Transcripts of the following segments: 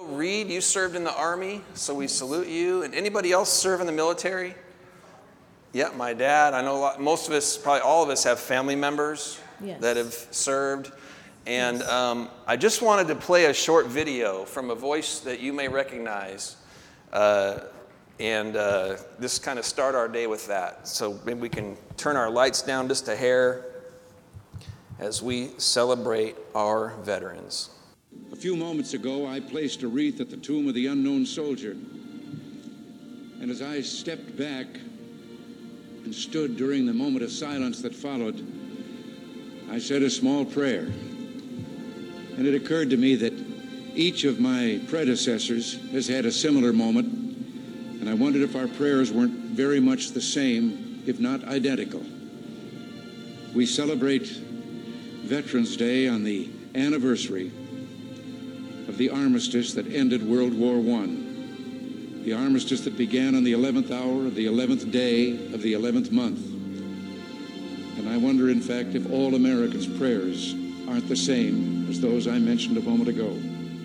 Reed, you served in the Army, so we salute you. And anybody else serve in the military? Yeah, my dad. I know most of us, probably all of us, have family members that have served. And I just wanted to play a short video from a voice that you may recognize. And just kind of start our day with that. So maybe we can turn our lights down just a hair as we celebrate our veterans. A few moments ago, I placed a wreath at the tomb of the unknown soldier. And as I stepped back and stood during the moment of silence that followed, I said a small prayer. And it occurred to me that each of my predecessors has had a similar moment, and I wondered if our prayers weren't very much the same, if not identical. We celebrate Veterans Day on the anniversary of the armistice that ended World War I. The armistice that began on the 11th hour of the 11th day of the 11th month. And I wonder, in fact, if all Americans' prayers aren't the same as those I mentioned a moment ago.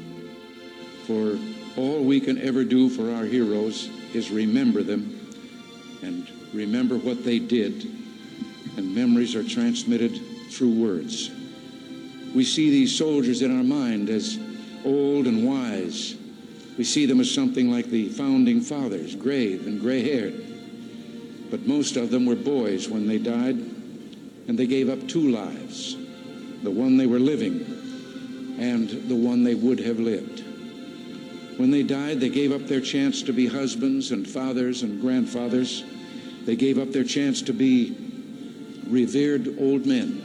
For all we can ever do for our heroes is remember them and remember what they did, and memories are transmitted through words. We see these soldiers in our mind as old and wise. We see them as something like the founding fathers, grave and gray-haired. But most of them were boys when they died, and they gave up two lives, the one they were living and the one they would have lived. When they died, they gave up their chance to be husbands and fathers and grandfathers. They gave up their chance to be revered old men.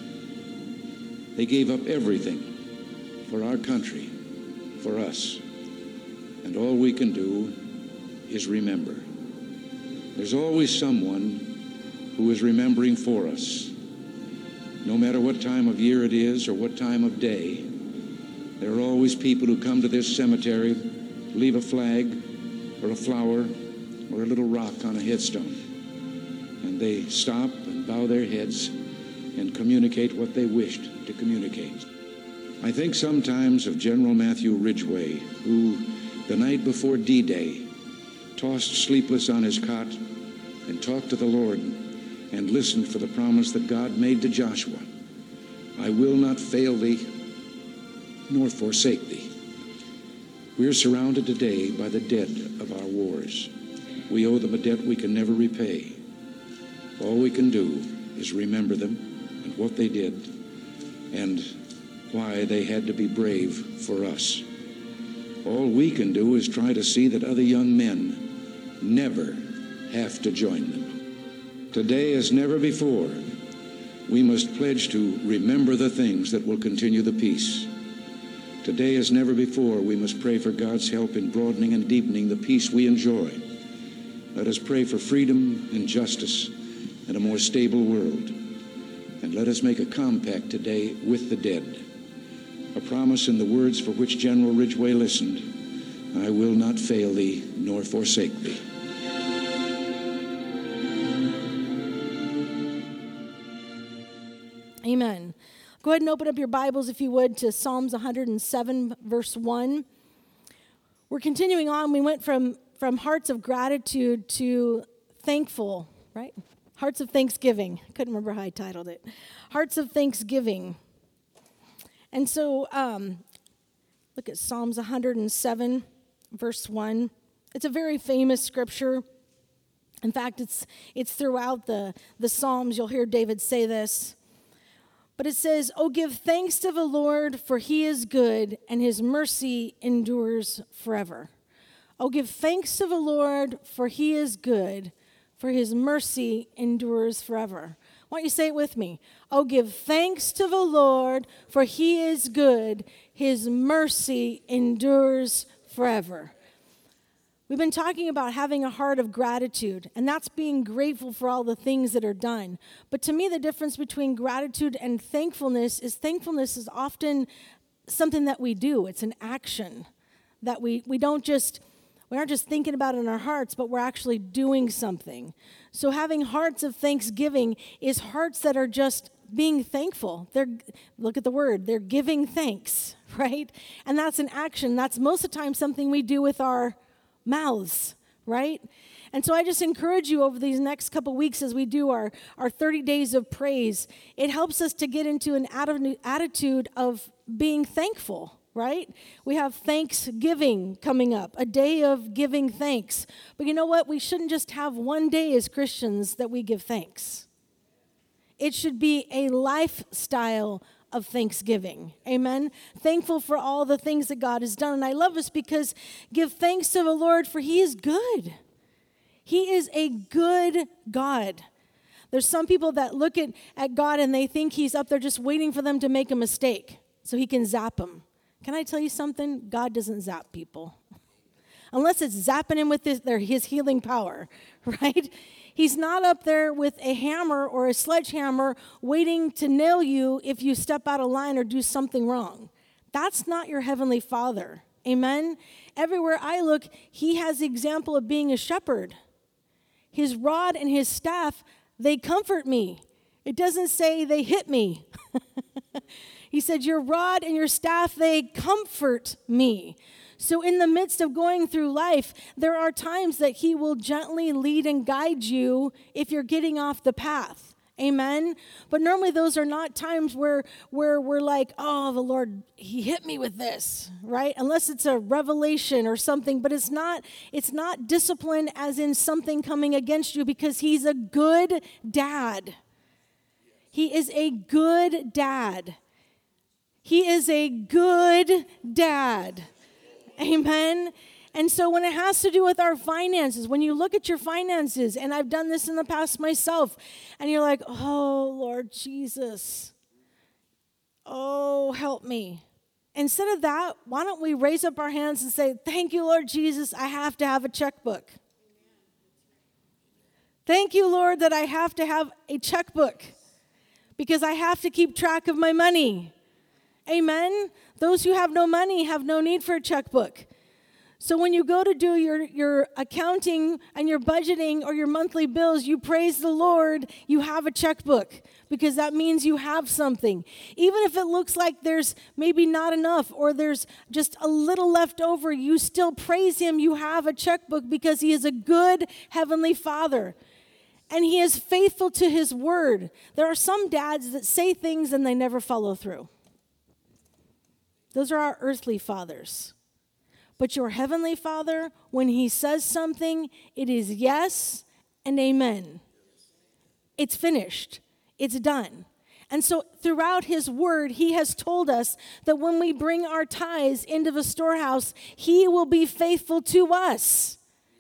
They gave up everything for our country, for us. And all we can do is remember. There's always someone who is remembering for us. No matter what time of year it is or what time of day, there are always people who come to this cemetery, leave a flag or a flower or a little rock on a headstone. And they stop and bow their heads and communicate what they wished to communicate. I think sometimes of General Matthew Ridgway, who the night before D-Day tossed sleepless on his cot and talked to the Lord and listened for the promise that God made to Joshua. I will not fail thee, nor forsake thee. We are surrounded today by the dead of our wars. We owe them a debt we can never repay. All we can do is remember them and what they did and why they had to be brave for us. All we can do is try to see that other young men never have to join them. Today, as never before, we must pledge to remember the things that will continue the peace. Today, as never before, we must pray for God's help in broadening and deepening the peace we enjoy. Let us pray for freedom and justice and a more stable world. And let us make a compact today with the dead. A promise in the words for which General Ridgway listened: I will not fail thee nor forsake thee. Amen. Go ahead and open up your Bibles, if you would, to Psalms 107, verse 1. We're continuing on. We went from hearts of gratitude to thankful, right? Hearts of thanksgiving. I couldn't remember how I titled it. Hearts of thanksgiving. And so, look at Psalms 107, verse 1. It's a very famous scripture. In fact, it's throughout the Psalms. You'll hear David say this. But it says, "Oh, give thanks to the Lord, for he is good, and his mercy endures forever." Oh, give thanks to the Lord, for he is good, for his mercy endures forever. Why don't you say it with me? Oh, give thanks to the Lord, for he is good, his mercy endures forever. We've been talking about having a heart of gratitude, and that's being grateful for all the things that are done. But to me, the difference between gratitude and thankfulness is often something that we do. It's an action that we aren't just thinking about it in our hearts, but we're actually doing something. So having hearts of thanksgiving is hearts that are just being thankful. Look at the word, they're giving thanks, right? And that's an action. That's most of the time something we do with our mouths, right? And so I just encourage you over these next couple weeks as we do our 30 days of praise, it helps us to get into an attitude of being thankful, right? We have Thanksgiving coming up, a day of giving thanks. But you know what? We shouldn't just have one day as Christians that we give thanks. It should be a lifestyle of thanksgiving. Amen? Thankful for all the things that God has done. And I love this because give thanks to the Lord, for he is good. He is a good God. There's some people that look at God and they think he's up there just waiting for them to make a mistake so he can zap them. Can I tell you something? God doesn't zap people. Unless it's zapping him with his healing power, right? He's not up there with a hammer or a sledgehammer waiting to nail you if you step out of line or do something wrong. That's not your heavenly Father. Amen? Everywhere I look, he has the example of being a shepherd. His rod and his staff, they comfort me. It doesn't say they hit me. He said, your rod and your staff, they comfort me. So in the midst of going through life, there are times that he will gently lead and guide you if you're getting off the path. Amen? But normally those are not times where we're like, oh, the Lord, he hit me with this, right? Unless it's a revelation or something. But it's not discipline as in something coming against you, because he's a good dad. He is a good dad. He is a good dad. Amen? And so when it has to do with our finances, when you look at your finances, and I've done this in the past myself, and you're like, oh, Lord Jesus, oh, help me. Instead of that, why don't we raise up our hands and say, thank you, Lord Jesus, I have to have a checkbook. Thank you, Lord, that I have to have a checkbook because I have to keep track of my money. Amen? Those who have no money have no need for a checkbook. So when you go to do your accounting and your budgeting or your monthly bills, you praise the Lord, you have a checkbook, because that means you have something. Even if it looks like there's maybe not enough or there's just a little left over, you still praise him, you have a checkbook, because he is a good heavenly Father. And he is faithful to his word. There are some dads that say things and they never follow through. Those are our earthly fathers. But your heavenly Father, when he says something, it is yes and amen. It's finished. It's done. And so throughout his word, he has told us that when we bring our tithes into the storehouse, he will be faithful to us.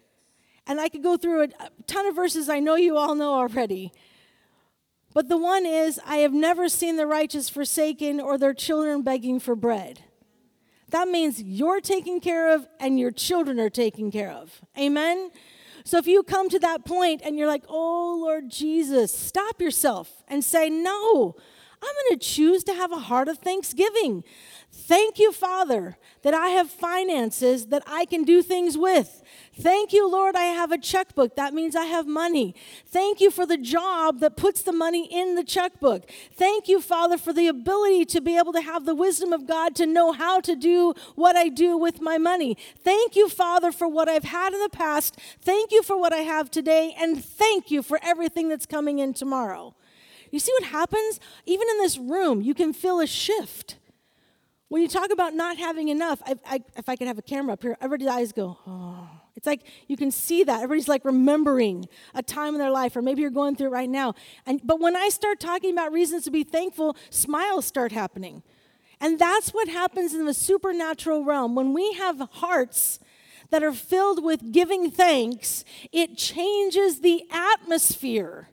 And I could go through a ton of verses I know you all know already. But the one is, I have never seen the righteous forsaken or their children begging for bread. That means you're taken care of and your children are taken care of. Amen? So if you come to that point and you're like, oh, Lord Jesus, stop yourself and say, no, I'm going to choose to have a heart of thanksgiving. Thank you, Father, that I have finances that I can do things with. Thank you, Lord, I have a checkbook. That means I have money. Thank you for the job that puts the money in the checkbook. Thank you, Father, for the ability to be able to have the wisdom of God to know how to do what I do with my money. Thank you, Father, for what I've had in the past. Thank you for what I have today. And thank you for everything that's coming in tomorrow. You see what happens? Even in this room, you can feel a shift. When you talk about not having enough, if I could have a camera up here, everybody's eyes go, oh. It's like you can see that. Everybody's like remembering a time in their life, or maybe you're going through it right now. But when I start talking about reasons to be thankful, smiles start happening. And that's what happens in the supernatural realm. When we have hearts that are filled with giving thanks, it changes the atmosphere.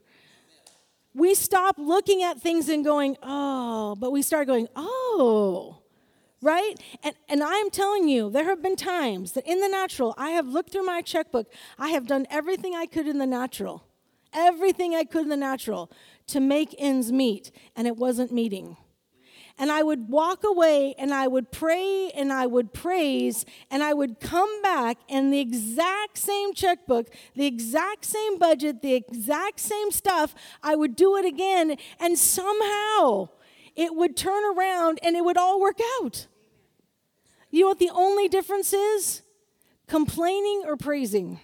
We stop looking at things and going, oh, but we start going, oh. Right? And I'm telling you, there have been times that in the natural, I have looked through my checkbook. I have done everything I could in the natural. Everything I could in the natural to make ends meet. And it wasn't meeting. and I would walk away and I would pray and I would praise and I would come back and the exact same checkbook, the exact same budget, the exact same stuff, I would do it again and somehow it would turn around and it would all work out. You know what the only difference is? Complaining or praising.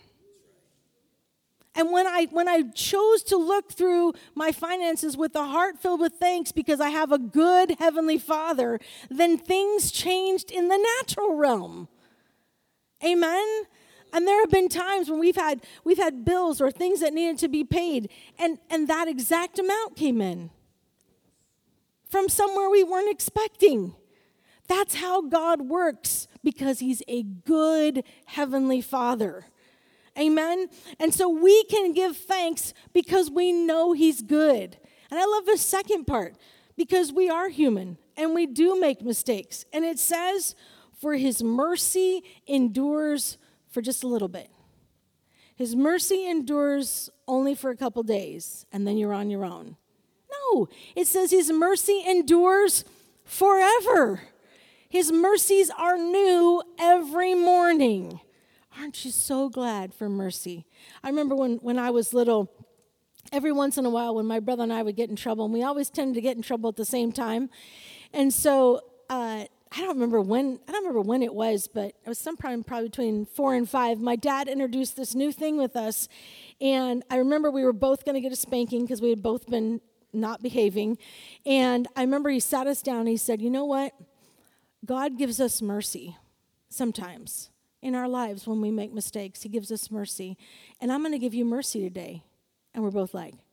And when I chose to look through my finances with a heart filled with thanks because I have a good Heavenly Father, then things changed in the natural realm. Amen? And there have been times when we've had bills or things that needed to be paid, and that exact amount came in from somewhere we weren't expecting. That's how God works because He's a good Heavenly Father. Amen? And so we can give thanks because we know He's good. And I love the second part, because we are human and we do make mistakes. And it says, for His mercy endures for just a little bit. His mercy endures only for a couple days, and then you're on your own. No, it says His mercy endures forever. His mercies are new every morning. Aren't you so glad for mercy? I remember when I was little, every once in a while when my brother and I would get in trouble, and we always tended to get in trouble at the same time. And so I don't remember when it was, but it was sometime probably between 4 and 5. My dad introduced this new thing with us, and I remember we were both going to get a spanking because we had both been not behaving. And I remember he sat us down and he said, you know what? God gives us mercy sometimes. In our lives, when we make mistakes, He gives us mercy. And I'm going to give you mercy today. And we're both like,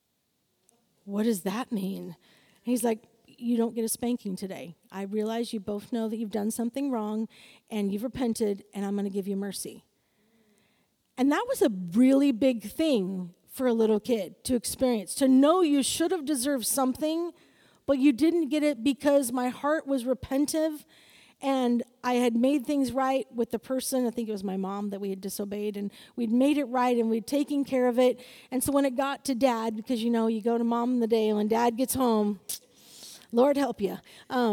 what does that mean? And He's like, you don't get a spanking today. I realize you both know that you've done something wrong and you've repented, and I'm going to give you mercy. And that was a really big thing for a little kid to experience, to know you should have deserved something, but you didn't get it because my heart was repentive. And I had made things right with the person, I think it was my mom that we had disobeyed, and we'd made it right and we'd taken care of it. And so when it got to Dad, because you know, you go to Mom in the day, and when Dad gets home, Lord help you.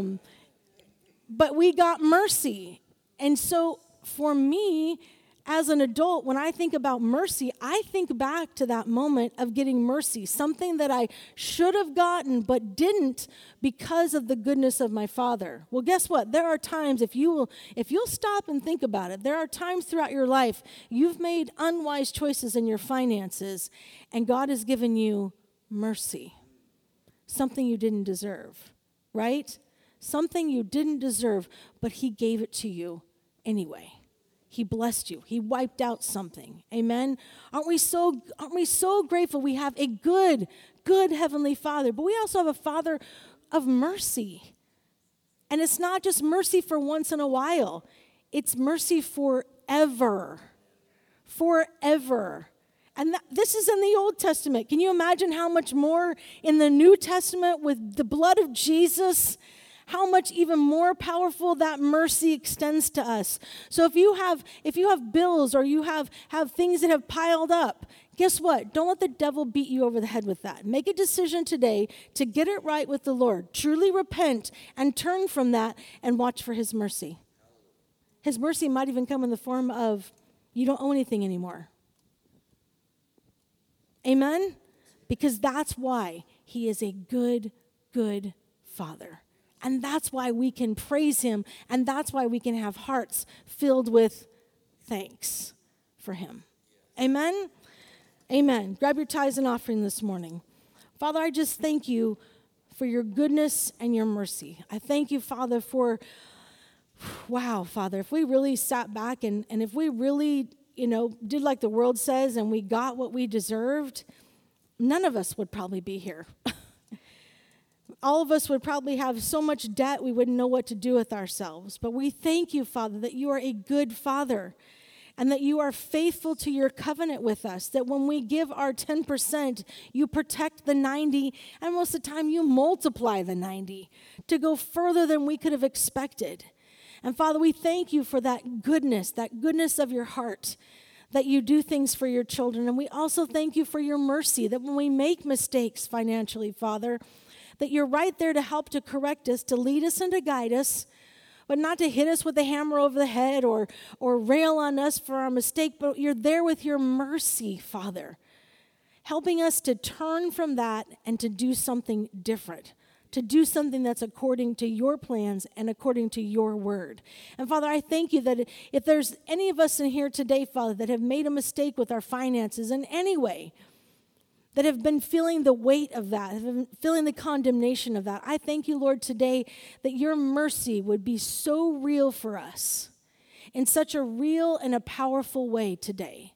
But we got mercy. And so for me, as an adult, when I think about mercy, I think back to that moment of getting mercy, something that I should have gotten but didn't because of the goodness of my Father. Well, guess what? There are times, if you'll stop and think about it, there are times throughout your life you've made unwise choices in your finances, and God has given you mercy, something you didn't deserve, right? Something you didn't deserve, but He gave it to you anyway. He blessed you. He wiped out something. Amen? Aren't we so grateful we have a good Heavenly Father, but we also have a Father of mercy. And it's not just mercy for once in a while. It's mercy forever. Forever. And this is in the Old Testament. Can you imagine how much more in the New Testament with the blood of Jesus? How much even more powerful that mercy extends to us. So if you have bills or you have things that have piled up, guess what? Don't let the devil beat you over the head with that. Make a decision today to get it right with the Lord. Truly repent and turn from that and watch for His mercy. His mercy might even come in the form of you don't owe anything anymore. Amen? Because that's why He is a good Father. And that's why we can praise Him, and that's why we can have hearts filled with thanks for Him. Amen? Amen. Grab your tithes and offering this morning. Father, I just thank You for Your goodness and Your mercy. I thank You, Father, for, wow, Father, if we really sat back and if we really, did like the world says and we got what we deserved, none of us would probably be here. All of us would probably have so much debt we wouldn't know what to do with ourselves. But we thank You, Father, that You are a good Father and that You are faithful to Your covenant with us, that when we give our 10%, You protect the 90, and most of the time You multiply the 90 to go further than we could have expected. And Father, we thank You for that goodness of Your heart, that You do things for Your children. And we also thank You for Your mercy, that when we make mistakes financially, Father, that you're right there to help, to correct us, to lead us and to guide us, but not to hit us with a hammer over the head or rail on us for our mistake, but you're there with your mercy, Father, helping us to turn from that and to do something different, to do something that's according to your plans and according to your word. And Father, I thank you that if there's any of us in here today, Father, that have made a mistake with our finances in any way, that have been feeling the weight of that, have been feeling the condemnation of that, I thank you, Lord, today that your mercy would be so real for us in such a real and a powerful way today.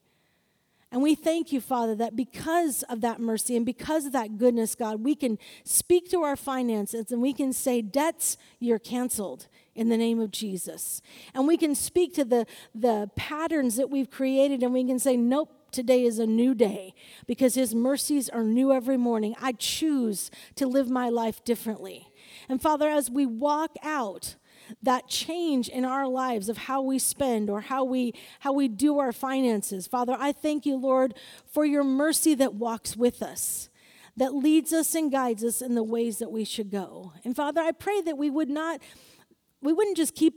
And we thank you, Father, that because of that mercy and because of that goodness, God, we can speak to our finances and we can say, debts, you're canceled in the name of Jesus. And we can speak to the patterns that we've created and we can say, nope, today is a new day because his mercies are new every morning. I choose to live my life differently. And Father, as we walk out that change in our lives of how we spend or how we do our finances, Father, I thank you, Lord, for your mercy that walks with us, that leads us and guides us in the ways that we should go. And Father, I pray that we wouldn't just keep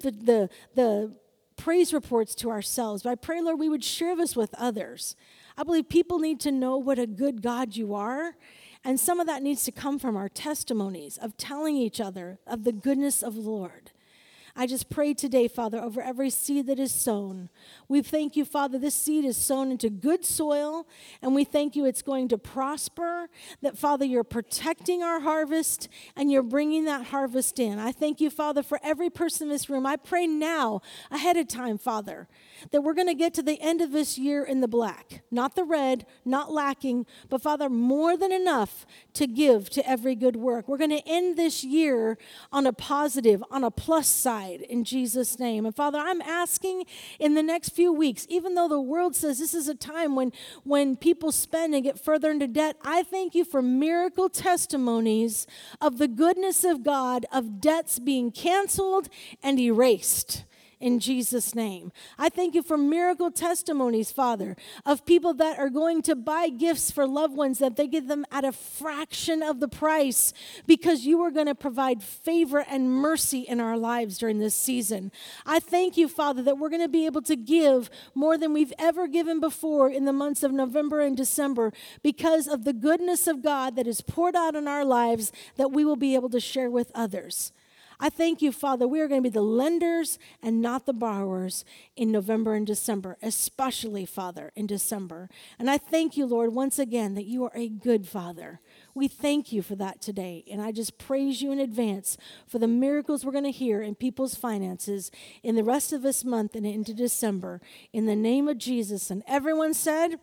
the praise reports to ourselves, but I pray, Lord, we would share this with others. I believe people need to know what a good God you are, and some of that needs to come from our testimonies of telling each other of the goodness of the Lord. I just pray today, Father, over every seed that is sown. We thank you, Father, this seed is sown into good soil, and we thank you it's going to prosper, that, Father, you're protecting our harvest, and you're bringing that harvest in. I thank you, Father, for every person in this room. I pray now, ahead of time, Father, that we're going to get to the end of this year in the black, not the red, not lacking, but, Father, more than enough to give to every good work. We're going to end this year on a positive, on a plus side, in Jesus' name. And Father, I'm asking in the next few weeks, even though the world says this is a time when people spend and get further into debt, I thank you for miracle testimonies of the goodness of God, of debts being canceled and erased. In Jesus' name. I thank you for miracle testimonies, Father, of people that are going to buy gifts for loved ones, that they get them at a fraction of the price because you are going to provide favor and mercy in our lives during this season. I thank you, Father, that we're going to be able to give more than we've ever given before in the months of November and December because of the goodness of God that is poured out in our lives that we will be able to share with others. I thank you, Father, we are going to be the lenders and not the borrowers in November and December, especially, Father, in December. And I thank you, Lord, once again, that you are a good Father. We thank you for that today. And I just praise you in advance for the miracles we're going to hear in people's finances in the rest of this month and into December. In the name of Jesus. And everyone said,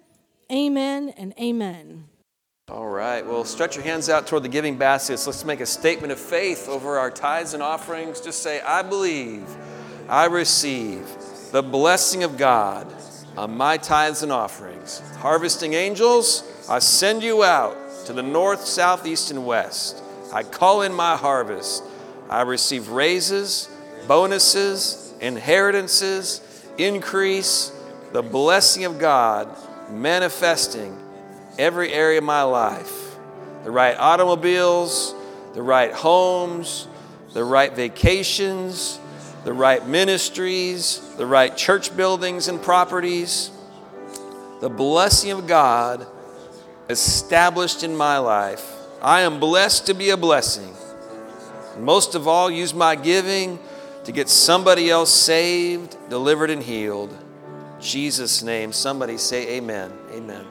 amen and amen. All right, well, stretch your hands out toward the giving baskets. Let's make a statement of faith over our tithes and offerings. Just say, I believe, I receive the blessing of God on my tithes and offerings. Harvesting angels, I send you out to the north, south, east, and west. I call in my harvest. I receive raises, bonuses, inheritances, increase, the blessing of God manifesting every area of my life. The right automobiles, the right homes, the right vacations, the right ministries, the right church buildings and properties. The blessing of God established in my life. I am blessed to be a blessing. And most of all, use my giving to get somebody else saved, delivered, and healed. In Jesus' name, somebody say amen. Amen.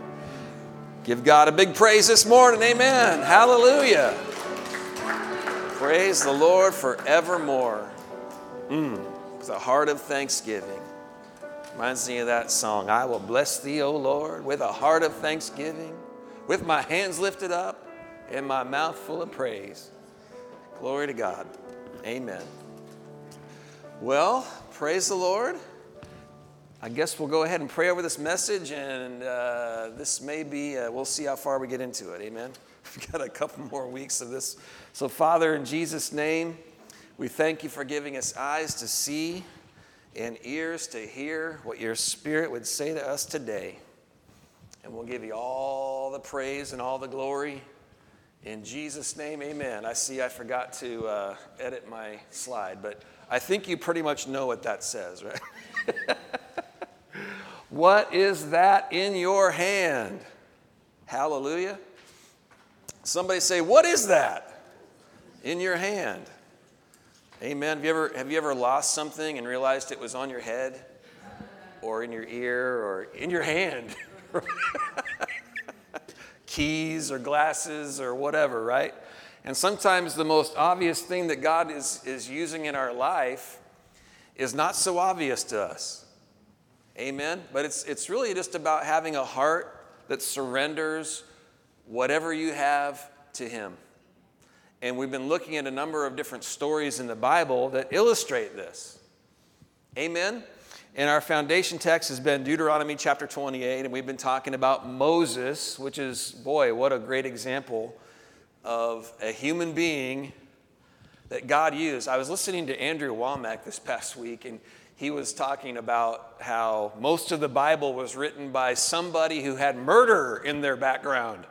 Give God a big praise this morning. Amen. Hallelujah. Praise the Lord forevermore. With a heart of thanksgiving. Reminds me of that song, I will bless thee, O Lord, with a heart of thanksgiving, with my hands lifted up and my mouth full of praise. Glory to God. Amen. Well, praise the Lord. I guess we'll go ahead and pray over this message, and this may be, we'll see how far we get into it. Amen. We've got a couple more weeks of this. So, Father, in Jesus' name, we thank you for giving us eyes to see and ears to hear what your Spirit would say to us today. And we'll give you all the praise and all the glory In Jesus' name, amen. I see I forgot to edit my slide, but I think you pretty much know what that says, right? What is that in your hand? Hallelujah. Somebody say, what is that in your hand? Amen. Have you ever lost something and realized it was on your head or in your ear or in your hand? Keys or glasses or whatever, right? And sometimes the most obvious thing that God is using in our life is not so obvious to us. Amen? But it's really just about having a heart that surrenders whatever you have to Him. And we've been looking at a number of different stories in the Bible that illustrate this. Amen? And our foundation text has been Deuteronomy chapter 28, and we've been talking about Moses, which is, boy, what a great example of a human being that God used. I was listening to Andrew Womack this past week, and he was talking about how most of the Bible was written by somebody who had murder in their background.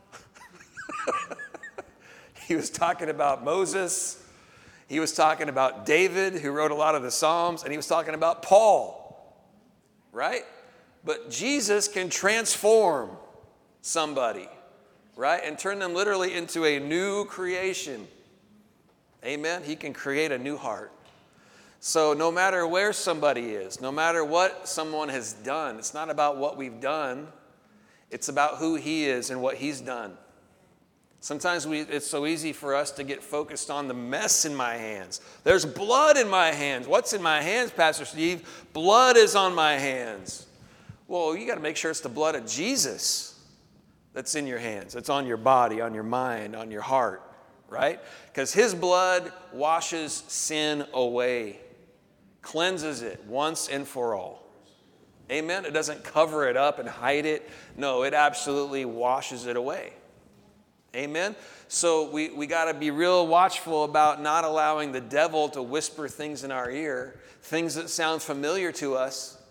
He was talking about Moses. He was talking about David, who wrote a lot of the Psalms, and he was talking about Paul, right? But Jesus can transform somebody, right? And turn them literally into a new creation. Amen? He can create a new heart. So no matter where somebody is, no matter what someone has done, it's not about what we've done. It's about who He is and what He's done. Sometimes it's so easy for us to get focused on the mess in my hands. There's blood in my hands. What's in my hands, Pastor Steve? Blood is on my hands. Well, you got to make sure it's the blood of Jesus that's in your hands. It's on your body, on your mind, on your heart, right? Because His blood washes sin away, cleanses it once and for all. Amen? It doesn't cover it up and hide it. No, it absolutely washes it away. Amen? So we got to be real watchful about not allowing the devil to whisper things in our ear, things that sound familiar to us.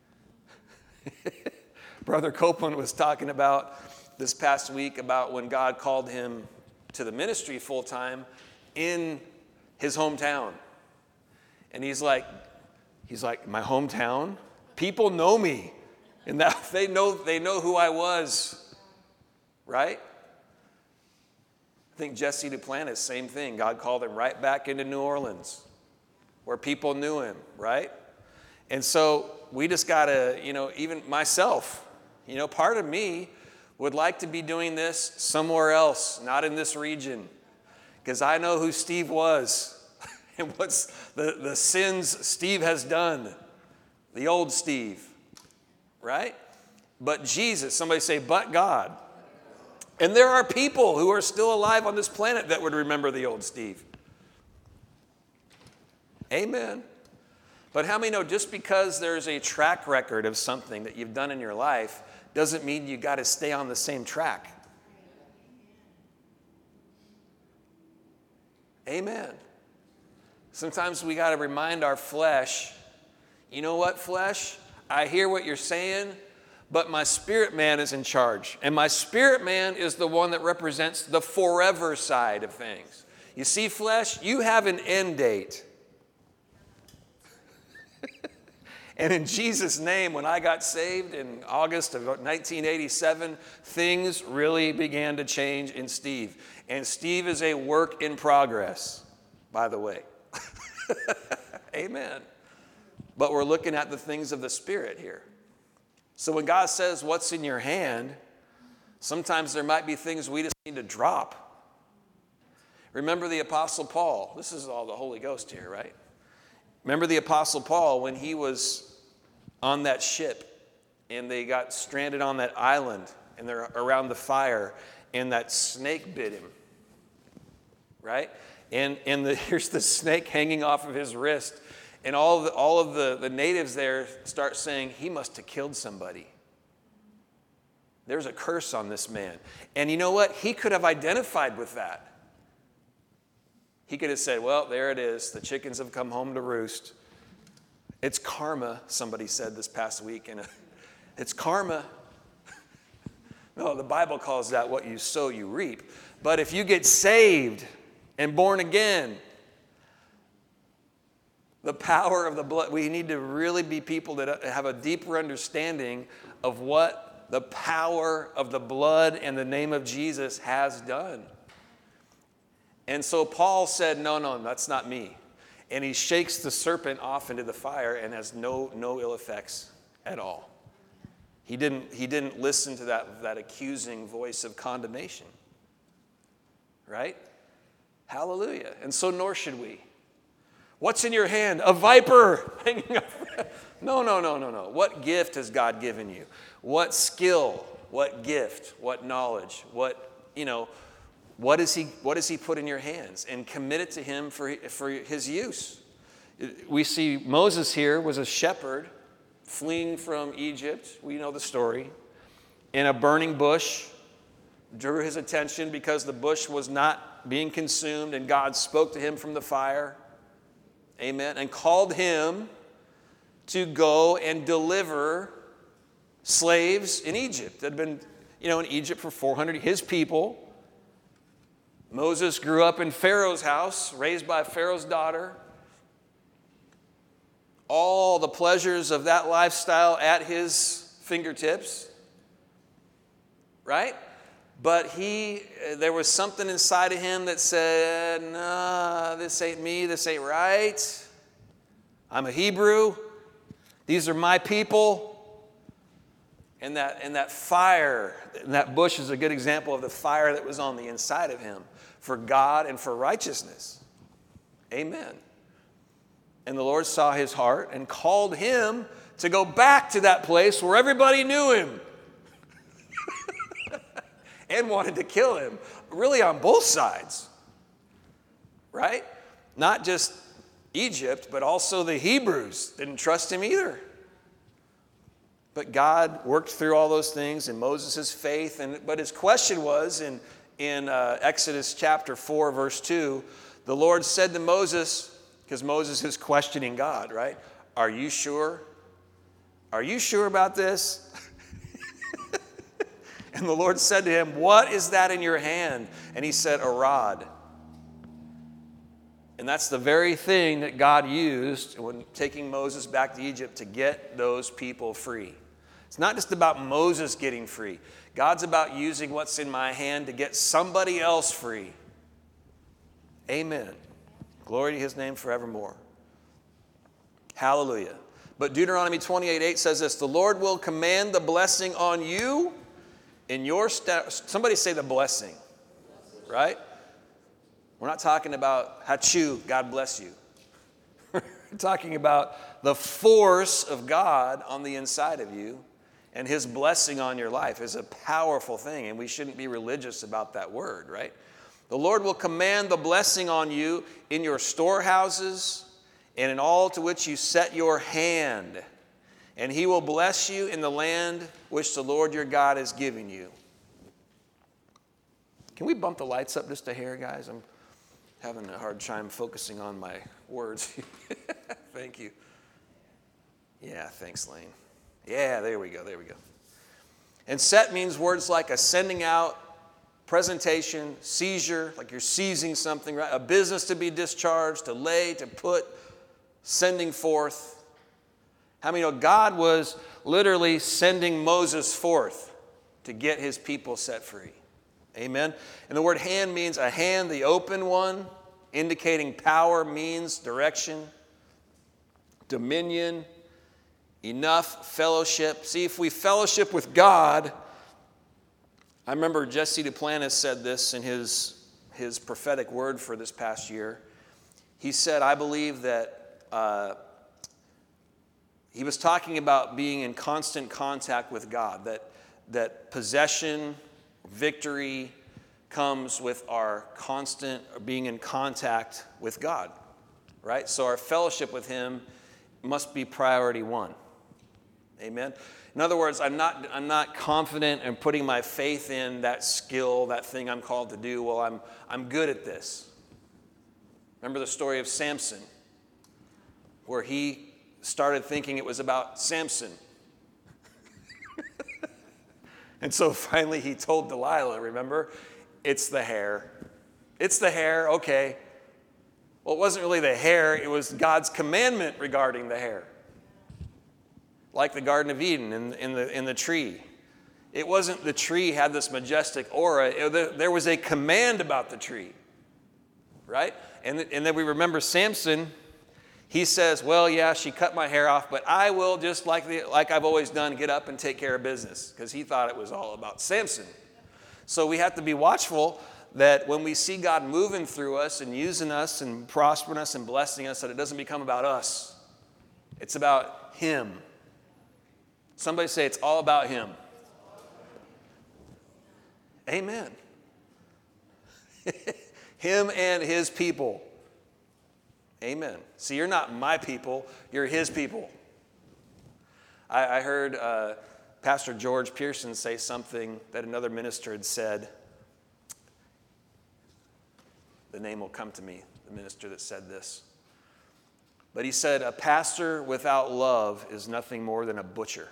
Brother Copeland was talking about this past week about when God called him to the ministry full time in his hometown. And he's like, my hometown? People know me. And that they know who I was. Right? I think Jesse Duplantis, same thing. God called him right back into New Orleans, where people knew him, right? And so we just got to, even myself, part of me would like to be doing this somewhere else, not in this region, because I know who Steve was and what's the sins Steve has done, the old Steve, right? But Jesus, somebody say, but God. And there are people who are still alive on this planet that would remember the old Steve. Amen. But how many know just because there's a track record of something that you've done in your life doesn't mean you got to stay on the same track? Amen. Sometimes we got to remind our flesh, you know what, flesh? I hear what you're saying, but my spirit man is in charge. And my spirit man is the one that represents the forever side of things. You see, flesh, you have an end date. And in Jesus' name, when I got saved in August of 1987, things really began to change in Steve. And Steve is a work in progress, by the way. Amen. But we're looking at the things of the Spirit here. So when God says, what's in your hand, sometimes there might be things we just need to drop. Remember the Apostle Paul. This is all the Holy Ghost here, right? Remember the Apostle Paul when he was on that ship and they got stranded on that island and they're around the fire and that snake bit him, right? And here's the snake hanging off of his wrist. And all of the natives there start saying, he must have killed somebody. There's a curse on this man. And you know what? He could have identified with that. He could have said, well, there it is. The chickens have come home to roost. It's karma, somebody said this past week. It's karma. No, the Bible calls that what you sow, you reap. But if you get saved and born again, the power of the blood, we need to really be people that have a deeper understanding of what the power of the blood and the name of Jesus has done. And so Paul said, no, that's not me. And he shakes the serpent off into the fire and has no ill effects at all. He didn't listen to that accusing voice of condemnation. Right? Hallelujah. And so nor should we. What's in your hand? A viper hanging up. No. What gift has God given you? What skill? What gift? What knowledge? What does he put in your hands? And commit it to him for his use. We see Moses here was a shepherd fleeing from Egypt. We know the story. In a burning bush, drew his attention because the bush was not being consumed, and God spoke to him from the fire. Amen. And called him to go and deliver slaves in Egypt that had been, in Egypt for 400 years. His people. Moses grew up in Pharaoh's house, raised by Pharaoh's daughter. All the pleasures of that lifestyle at his fingertips. Right? But there was something inside of him that said, nah, this ain't me, this ain't right. I'm a Hebrew. These are my people. And that fire, and that bush is a good example of the fire that was on the inside of him for God and for righteousness. Amen. And the Lord saw his heart and called him to go back to that place where everybody knew him. And wanted to kill him, really on both sides, right? Not just Egypt, but also the Hebrews didn't trust him either. But God worked through all those things in Moses' faith. But his question was in Exodus chapter 4, verse 2, the Lord said to Moses, because Moses is questioning God, right? Are you sure? Are you sure about this? And the Lord said to him, what is that in your hand? And he said, a rod. And that's the very thing that God used when taking Moses back to Egypt to get those people free. It's not just about Moses getting free. God's about using what's in my hand to get somebody else free. Amen. Glory to his name forevermore. Hallelujah. But Deuteronomy 28:8 says this, the Lord will command the blessing on you in your somebody say the blessing, right? We're not talking about hachoo, God bless you. We're talking about the force of God on the inside of you, and his blessing on your life is a powerful thing, and we shouldn't be religious about that word, right? The Lord will command the blessing on you in your storehouses and in all to which you set your hand. And he will bless you in the land which the Lord your God is giving you. Can we bump the lights up just a hair, guys? I'm having a hard time focusing on my words. Thank you. Yeah, thanks, Lane. Yeah, there we go. And set means words like a sending out, presentation, seizure, like you're seizing something, right? A business to be discharged, to lay, to put, sending forth. How many know God was literally sending Moses forth to get his people set free? Amen. And the word hand means a hand, the open one, indicating power, means direction, dominion, enough, fellowship. See, if we fellowship with God, I remember Jesse Duplantis said this in his prophetic word for this past year. He said, I believe that he was talking about being in constant contact with God, that possession, victory comes with our constant being in contact with God, right? So our fellowship with him must be priority one. Amen. In other words, I'm not confident in putting my faith in that skill, that thing I'm called to do. Well, I'm good at this. Remember the story of Samson, where he started thinking it was about Samson. And so finally he told Delilah, remember? It's the hair. It's the hair, okay. Well, it wasn't really the hair, it was God's commandment regarding the hair. Like the Garden of Eden in the tree. It wasn't the tree had this majestic aura. There was a command about the tree, right? And then we remember Samson. He says, well, yeah, she cut my hair off, but I will, just like I've always done, get up and take care of business, because he thought it was all about Samson. So we have to be watchful that when we see God moving through us and using us and prospering us and blessing us, that it doesn't become about us. It's about him. Somebody say, it's all about him. Amen. Him and his people. Amen. See, you're not my people, you're his people. I heard Pastor George Pearson say something that another minister had said. The name will come to me, the minister that said this. But he said, a pastor without love is nothing more than a butcher.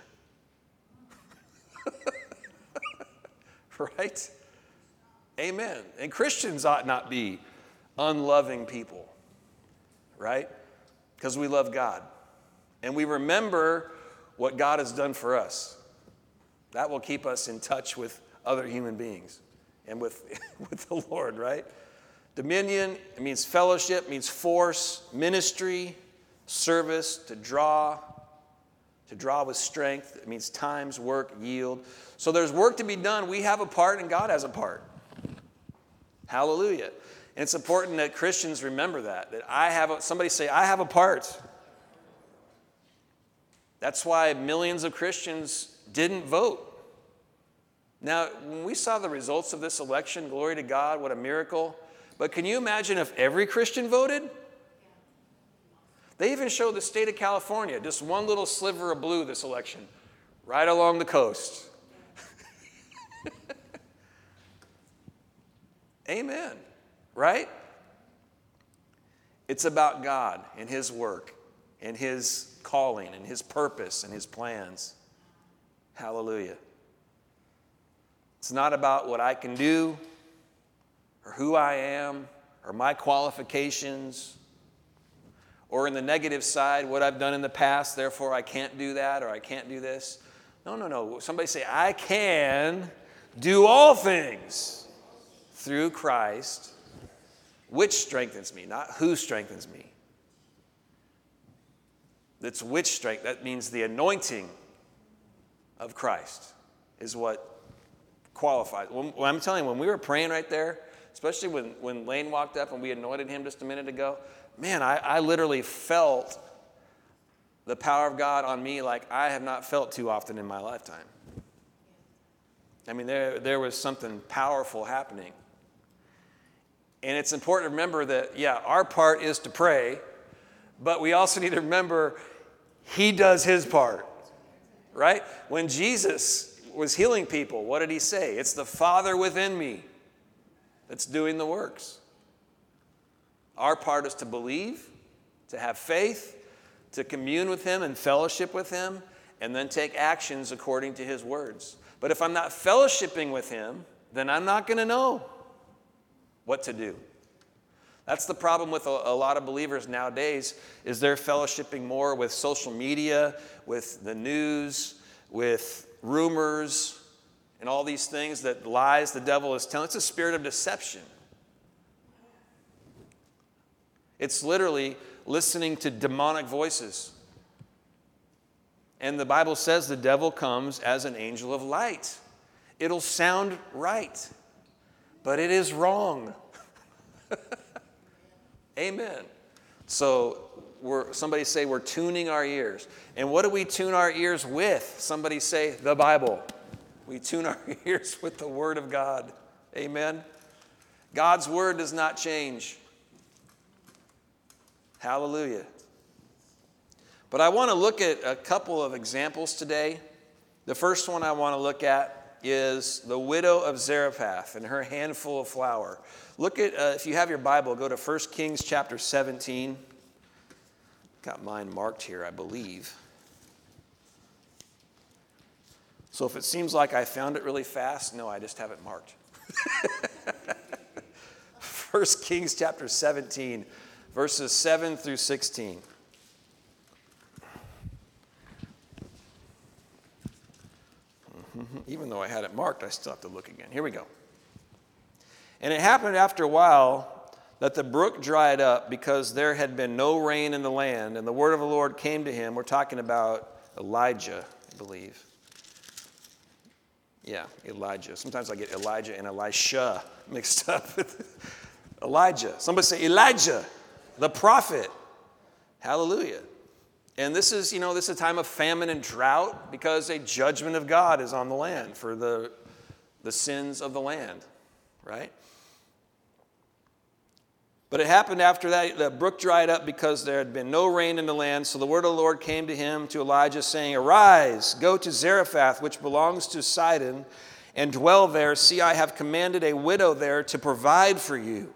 Right? Amen. And Christians ought not be unloving people, right? Because we love God. And we remember what God has done for us. That will keep us in touch with other human beings and with the Lord, right? Dominion, it means fellowship, means force, ministry, service, to draw with strength. It means times, work, yield. So there's work to be done. We have a part and God has a part. Hallelujah. And it's important that Christians remember that somebody say, I have a part. That's why millions of Christians didn't vote. Now, when we saw the results of this election, glory to God, what a miracle. But can you imagine if every Christian voted? They even showed the state of California, just one little sliver of blue this election, right along the coast. Amen. Right? It's about God and his work and his calling and his purpose and his plans. Hallelujah. It's not about what I can do or who I am or my qualifications or in the negative side, what I've done in the past, therefore I can't do that or I can't do this. No. Somebody say, I can do all things through Christ, which strengthens me, not who strengthens me. That's which strength. That means the anointing of Christ is what qualifies. I'm telling you, when we were praying right there, especially when Lane walked up and we anointed him just a minute ago, man, I literally felt the power of God on me like I have not felt too often in my lifetime. I mean, there was something powerful happening. And it's important to remember that, our part is to pray, but we also need to remember he does his part, right? When Jesus was healing people, what did he say? It's the Father within me that's doing the works. Our part is to believe, to have faith, to commune with him and fellowship with him, and then take actions according to his words. But if I'm not fellowshipping with him, then I'm not going to know what to do. That's the problem with a lot of believers nowadays, is they're fellowshipping more with social media, with the news, with rumors, and all these things that lies the devil is telling. It's a spirit of deception. It's literally listening to demonic voices. And the Bible says the devil comes as an angel of light. It'll sound right, but it is wrong. Amen. So somebody say we're tuning our ears. And what do we tune our ears with? Somebody say the Bible. We tune our ears with the Word of God. Amen. God's Word does not change. Hallelujah. But I want to look at a couple of examples today. The first one I want to look at is the widow of Zarephath and her handful of flour. Look at, if you have your Bible, go to 1 Kings chapter 17. Got mine marked here, I believe. So if it seems like I found it really fast, no, I just have it marked. 1 Kings chapter 17, verses 7 through 16. Even though I had it marked, I still have to look again. Here we go. And it happened after a while that the brook dried up because there had been no rain in the land, and the word of the Lord came to him. We're talking about Elijah, I believe. Yeah, Elijah. Sometimes I get Elijah and Elisha mixed up. Elijah. Somebody say Elijah, the prophet. Hallelujah. And this is a time of famine and drought because a judgment of God is on the land for the sins of the land, right? But it happened after that, the brook dried up because there had been no rain in the land. So the word of the Lord came to him, to Elijah, saying, "Arise, go to Zarephath, which belongs to Sidon, and dwell there. See, I have commanded a widow there to provide for you."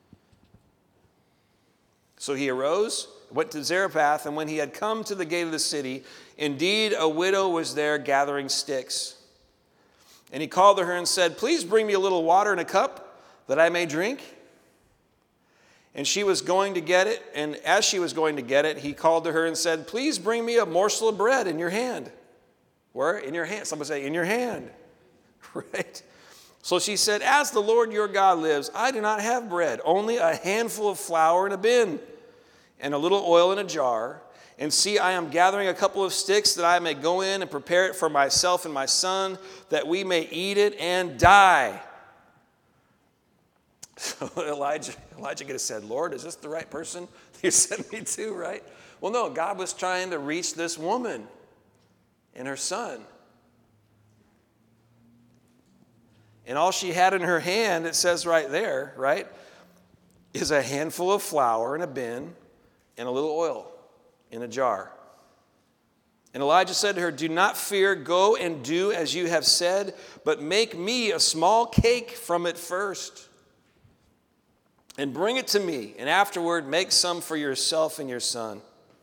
So he arose, went to Zarephath, and when he had come to the gate of the city, indeed a widow was there gathering sticks. And he called to her and said, "Please bring me a little water in a cup that I may drink." And she was going to get it, and as she was going to get it, he called to her and said, "Please bring me a morsel of bread in your hand." Where? In your hand. Somebody say, in your hand. Right? So she said, "As the Lord your God lives, I do not have bread, only a handful of flour in a bin, and a little oil in a jar. And see, I am gathering a couple of sticks that I may go in and prepare it for myself and my son, that we may eat it and die." So Elijah could have said, "Lord, is this the right person you sent me to," right? Well, no, God was trying to reach this woman and her son. And all she had in her hand, it says right there, right, is a handful of flour in a bin and a little oil in a jar. And Elijah said to her, "Do not fear, go and do as you have said, but make me a small cake from it first. And bring it to me, and afterward make some for yourself and your son."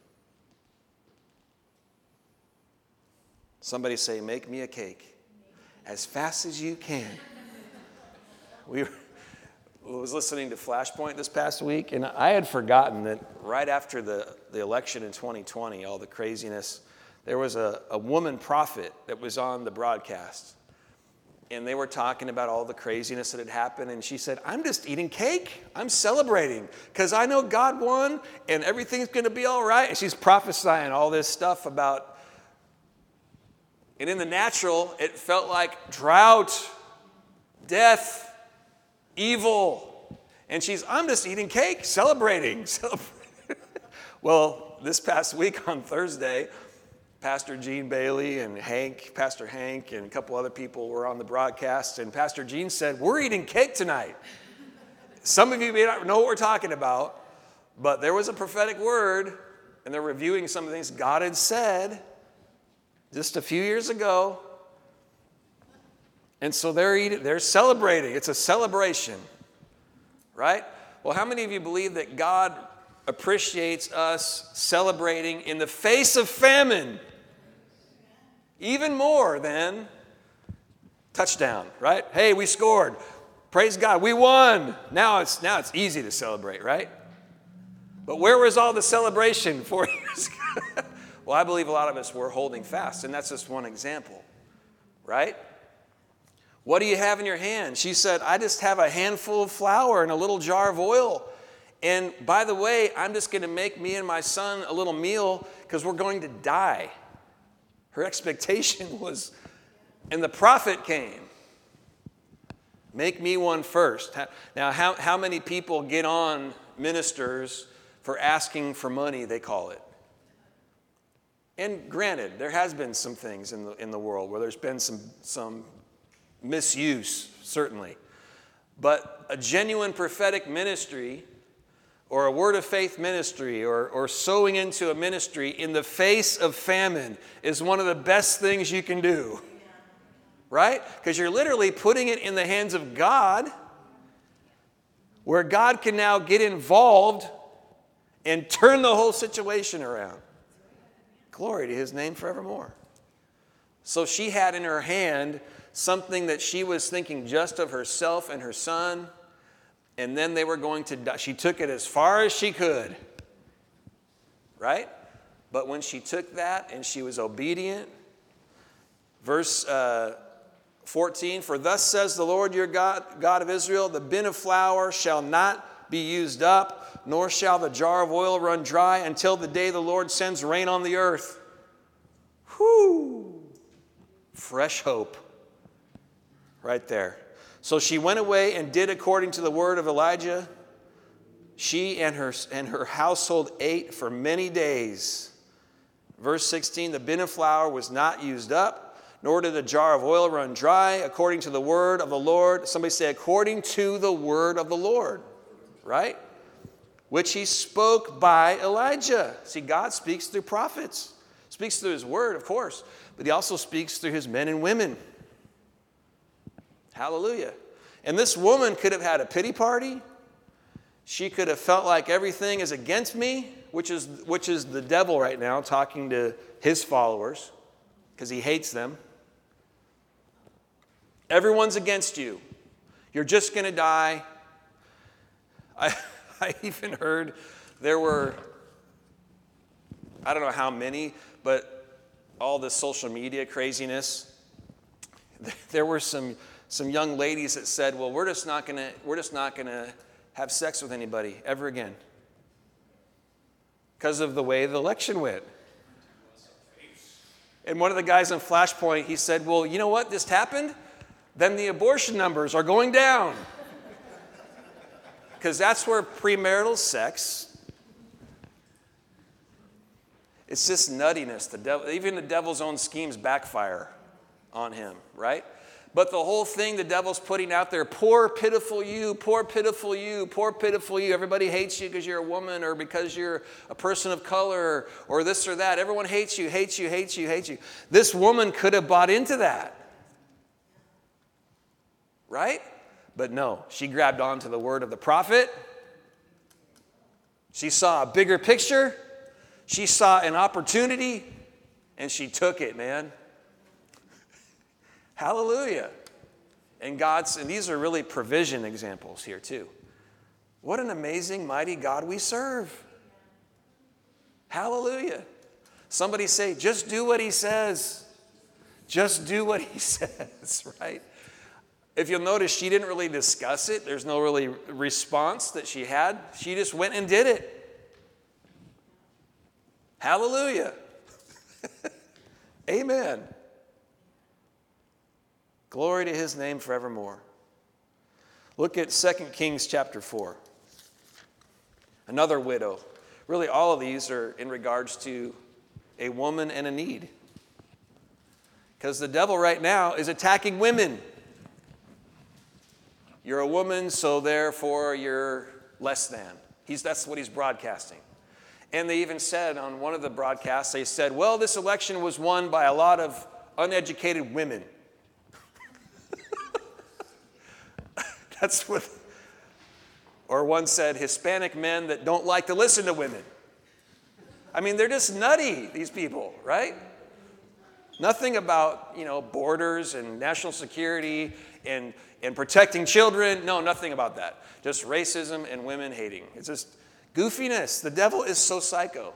Somebody say, "Make me a cake as fast as you can." I was listening to Flashpoint this past week, and I had forgotten that right after the election in 2020, all the craziness, there was a woman prophet that was on the broadcast. And they were talking about all the craziness that had happened. And she said, "I'm just eating cake. I'm celebrating because I know God won and everything's going to be all right." And she's prophesying all this stuff about, and in the natural, it felt like drought, death, evil. And I'm just eating cake, celebrating. Well, this past week on Thursday, Pastor Gene Bailey and Pastor Hank, and a couple other people were on the broadcast, and Pastor Gene said, "We're eating cake tonight." Some of you may not know what we're talking about, but there was a prophetic word, and they're reviewing some of the things God had said just a few years ago. And so they're celebrating. It's a celebration, right? Well, how many of you believe that God appreciates us celebrating in the face of famine? Even more than touchdown, right? Hey, we scored. Praise God, we won. Now it's easy to celebrate, right? But where was all the celebration 4 years ago? Well, I believe a lot of us were holding fast, and that's just one example, right? What do you have in your hand? She said, "I just have a handful of flour and a little jar of oil. And by the way, I'm just going to make me and my son a little meal because we're going to die." Her expectation was, and the prophet came, "Make me one first." Now, how many people get on ministers for asking for money, they call it? And granted, there has been some things in the world where there's been some misuse, certainly. But a genuine prophetic ministry, or a word of faith ministry, or sowing into a ministry in the face of famine is one of the best things you can do. Right? Because you're literally putting it in the hands of God, where God can now get involved and turn the whole situation around. Glory to his name forevermore. So she had in her hand something that she was thinking just of herself and her son, and then they were going to die. She took it as far as she could, right? But when she took that and she was obedient, verse 14, for thus says the Lord your God, God of Israel, the bin of flour shall not be used up, nor shall the jar of oil run dry until the day the Lord sends rain on the earth. Whoo! Fresh hope. Right there. So she went away and did according to the word of Elijah. She and her household ate for many days. Verse 16, the bin of flour was not used up, nor did the jar of oil run dry, according to the word of the Lord. Somebody say, according to the word of the Lord, right? Which he spoke by Elijah. See, God speaks through prophets. Speaks through his word, of course, but he also speaks through his men and women. Hallelujah. And this woman could have had a pity party. She could have felt like everything is against me, which is the devil right now talking to his followers because he hates them. Everyone's against you. You're just going to die. I even heard there were, I don't know how many, but all this social media craziness, there were some young ladies that said, well, we're just not gonna have sex with anybody ever again because of the way the election went. And one of the guys on Flashpoint, he said, well, you know what just happened? Then the abortion numbers are going down. Because that's where premarital sex, it's just nuttiness. The devil, even the devil's own schemes backfire on him, right? But the whole thing the devil's putting out there, poor, pitiful you, poor, pitiful you, poor, pitiful you. Everybody hates you because you're a woman or because you're a person of color or this or that. Everyone hates you, hates you, hates you, hates you. This woman could have bought into that, right? But no, she grabbed onto the word of the prophet. She saw a bigger picture. She saw an opportunity, and she took it, man. Hallelujah. And these are really provision examples here too. What an amazing, mighty God we serve. Hallelujah. Somebody say, just do what he says. Just do what he says, right? If you'll notice, she didn't really discuss it. There's no really response that she had. She just went and did it. Hallelujah. Amen. Glory to his name forevermore. Look at 2 Kings chapter 4. Another widow. Really, all of these are in regards to a woman and a need. Because the devil right now is attacking women. You're a woman, so therefore you're less than. That's what he's broadcasting. And they even said on one of the broadcasts, they said, well, this election was won by a lot of uneducated women. That's what, or one said, Hispanic men that don't like to listen to women. I mean, they're just nutty, these people, right? Nothing about, borders and national security and protecting children. No, nothing about that. Just racism and women hating. It's just goofiness. The devil is so psycho.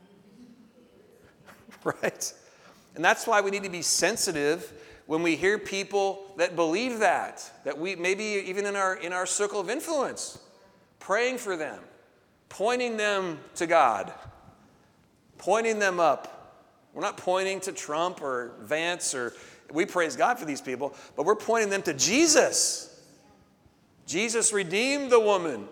Right? And that's why we need to be sensitive when we hear people that believe that we maybe even in our circle of influence, praying for them, pointing them to God, pointing them up. We're not pointing to Trump or Vance we praise God for these people, but we're pointing them to Jesus. Jesus redeemed the woman.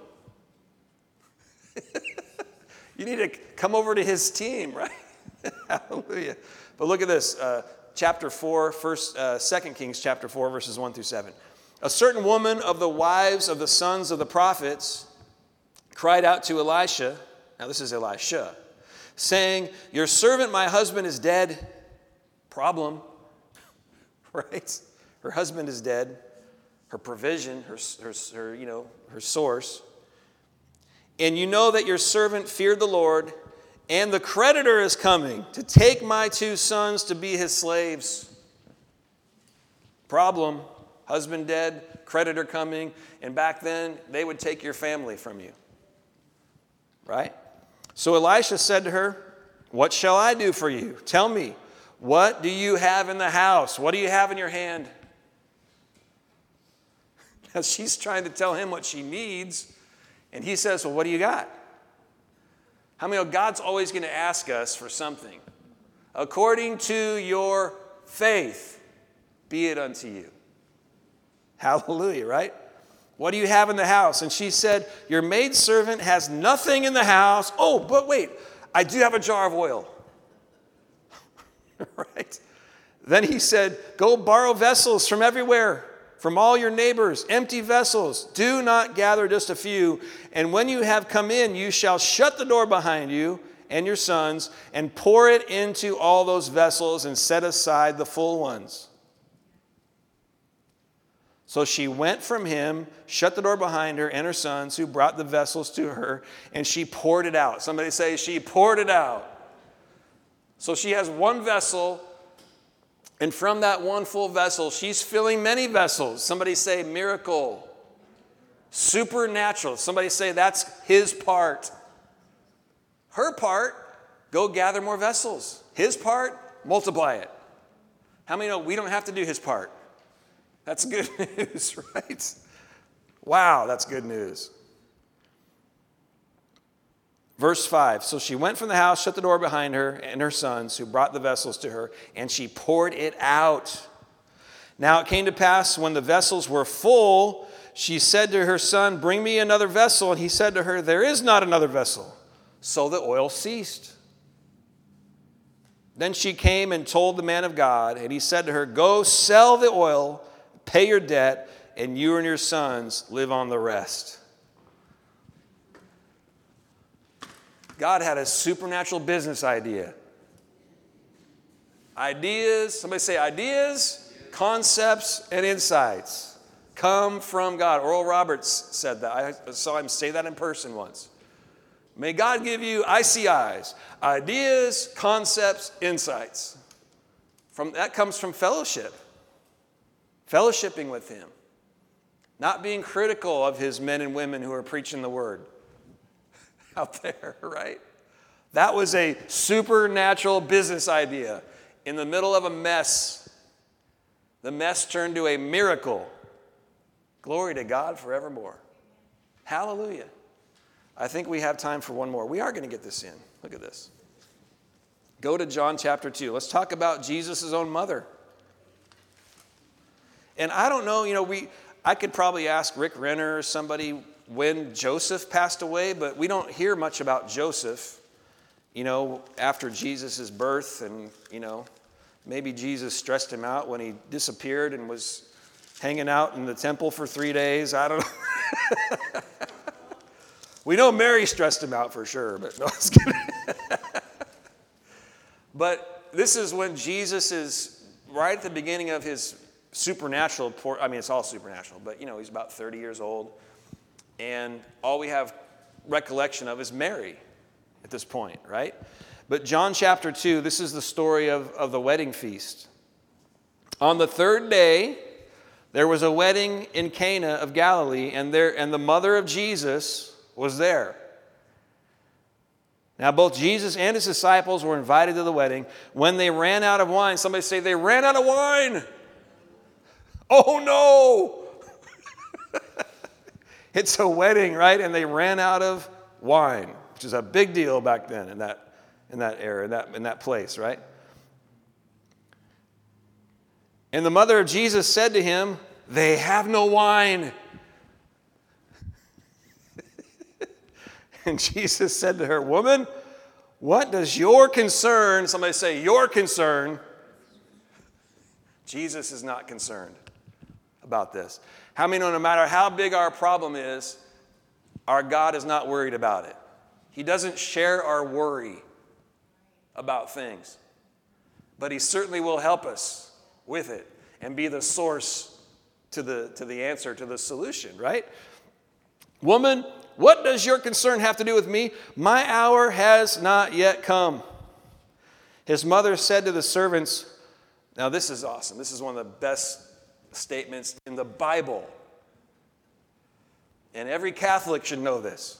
You need to come over to his team, right? Hallelujah. But look at this, chapter 4, 2 Kings chapter 4, verses 1 through 7. A certain woman of the wives of the sons of the prophets cried out to Elisha, now this is Elisha, saying, your servant, my husband, is dead. Problem. Right? Her husband is dead. Her provision, her source. And you know that your servant feared the Lord, and the creditor is coming to take my 2 sons to be his slaves. Problem, husband dead, creditor coming, and back then they would take your family from you. Right? So Elisha said to her, what shall I do for you? Tell me, what do you have in the house? What do you have in your hand? Now she's trying to tell him what she needs, and he says, well, what do you got? How many know God's always going to ask us for something? According to your faith, be it unto you. Hallelujah, right? What do you have in the house? And she said, your maidservant has nothing in the house. Oh, but wait, I do have a jar of oil. Right? Then he said, go borrow vessels from everywhere, from all your neighbors, empty vessels. Do not gather just a few. And when you have come in, you shall shut the door behind you and your sons and pour it into all those vessels and set aside the full ones. So she went from him, shut the door behind her and her sons who brought the vessels to her, and she poured it out. Somebody say, she poured it out. So she has one vessel, and from that one full vessel, she's filling many vessels. Somebody say, miracle. Supernatural. Somebody say, that's his part. Her part, go gather more vessels. His part, multiply it. How many know we don't have to do his part? That's good news, right? Wow, that's good news. Verse 5, so she went from the house, shut the door behind her and her sons who brought the vessels to her, and she poured it out. Now it came to pass when the vessels were full, she said to her son, bring me another vessel. And he said to her, there is not another vessel. So the oil ceased. Then she came and told the man of God, and he said to her, go sell the oil, pay your debt, and you and your sons live on the rest. God had a supernatural business idea. Ideas, somebody say ideas, concepts, and insights come from God. Oral Roberts said that. I saw him say that in person once. May God give you ICIs, ideas, concepts, insights. That comes from fellowship. Fellowshipping with him. Not being critical of his men and women who are preaching the word out there, right? That was a supernatural business idea. In the middle of a mess, the mess turned to a miracle. Glory to God forevermore. Hallelujah. I think we have time for one more. We are going to get this in. Look at this. Go to John chapter 2. Let's talk about Jesus' own mother. And I don't know, I could probably ask Rick Renner or somebody when Joseph passed away, but we don't hear much about Joseph, after Jesus' birth. And, maybe Jesus stressed him out when he disappeared and was hanging out in the temple for 3 days. I don't know. We know Mary stressed him out for sure, but no, I was kidding. But this is when Jesus is right at the beginning of his supernatural, it's all supernatural, but he's about 30 years old. And all we have recollection of is Mary at this point, right? But John chapter 2, this is the story of the wedding feast. On the third day, there was a wedding in Cana of Galilee, and the mother of Jesus was there. Now, both Jesus and his disciples were invited to the wedding. When they ran out of wine, somebody say, they ran out of wine. Oh, no. It's a wedding, right? And they ran out of wine, which is a big deal back then in that era, in that place, right? And the mother of Jesus said to him, they have no wine. And Jesus said to her, woman, what does your concern, somebody say, your concern. Jesus is not concerned about this. How many know no matter how big our problem is, our God is not worried about it? He doesn't share our worry about things. But he certainly will help us with it and be the source to the answer, to the solution, right? Woman, what does your concern have to do with me? My hour has not yet come. His mother said to the servants, now this is awesome. This is one of the best statements in the Bible. And every Catholic should know this.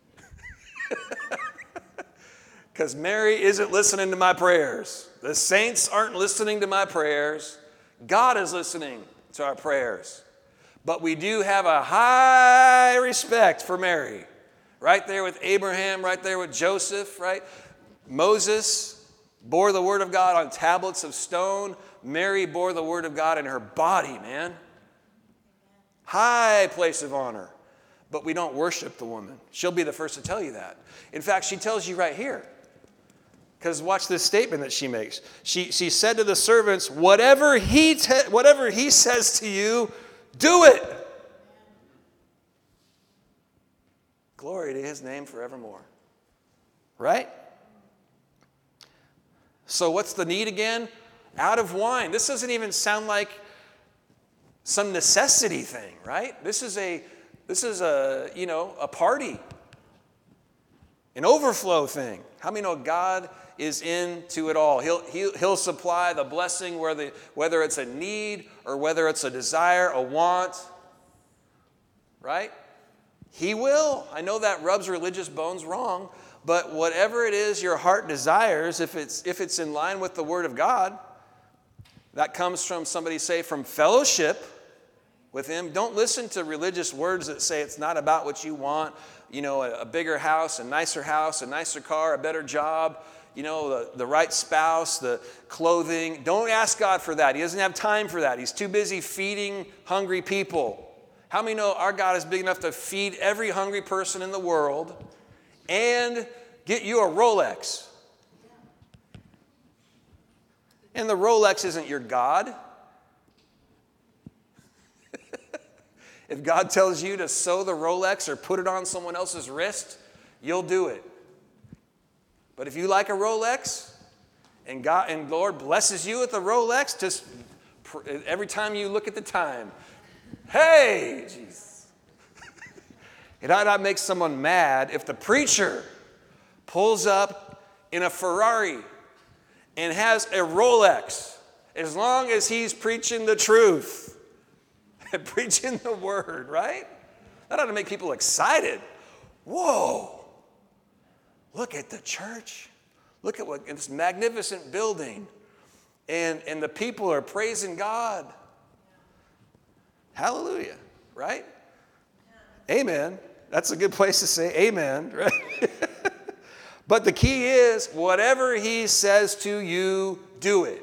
Because Mary isn't listening to my prayers. The saints aren't listening to my prayers. God is listening to our prayers. But we do have a high respect for Mary. Right there with Abraham, right there with Joseph, right? Moses bore the word of God on tablets of stone. Mary bore the word of God in her body, man. High place of honor. But we don't worship the woman. She'll be the first to tell you that. In fact, she tells you right here. Because watch this statement that she makes. She said to the servants, whatever he says to you, do it. Glory to his name forevermore. Right? So what's the need again? Out of wine. This doesn't even sound like some necessity thing, right? This is a party. An overflow thing. How many know God is into it all? He'll supply the blessing whether it's a need or whether it's a desire, a want. Right? He will. I know that rubs religious bones wrong, but whatever it is your heart desires, if it's in line with the Word of God, that comes from somebody, say, from fellowship with Him. Don't listen to religious words that say it's not about what you want, a bigger house, a nicer car, a better job, the right spouse, the clothing. Don't ask God for that. He doesn't have time for that. He's too busy feeding hungry people. How many know our God is big enough to feed every hungry person in the world and get you a Rolex? And the Rolex isn't your God. If God tells you to sew the Rolex or put it on someone else's wrist, you'll do it. But if you like a Rolex and the Lord blesses you with a Rolex, just every time you look at the time, hey, Jesus. It ought not make someone mad if the preacher pulls up in a Ferrari and has a Rolex, as long as he's preaching the truth and preaching the word, right? That ought to make people excited. Whoa, look at the church. Look at this magnificent building. And the people are praising God. Hallelujah, right? Amen. That's a good place to say amen, right? But the key is, whatever he says to you, do it.